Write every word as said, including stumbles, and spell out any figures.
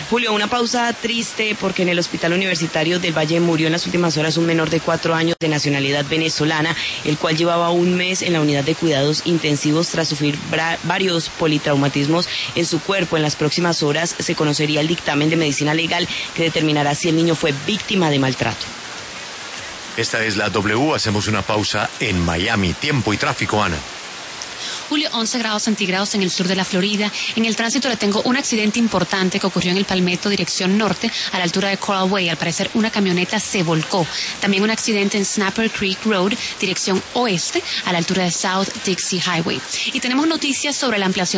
Julio, una pausa triste porque en el Hospital Universitario del Valle murió en las últimas horas un menor de cuatro años de nacionalidad venezolana, el cual llevaba un mes en la unidad de cuidados intensivos tras sufrir varios politraumatismos en su cuerpo. En las próximas horas se conocería el dictamen de medicina legal que determinará si el niño fue víctima de maltrato. Esta es la W, hacemos una pausa en Miami. Tiempo y tráfico, Ana. Julio, once grados centígrados en el sur de la Florida. En el tránsito le tengo un accidente importante que ocurrió en el Palmetto, dirección norte, a la altura de Coral Way. Al parecer, una camioneta se volcó. También un accidente en Snapper Creek Road, dirección oeste, a la altura de South Dixie Highway. Y tenemos noticias sobre la ampliación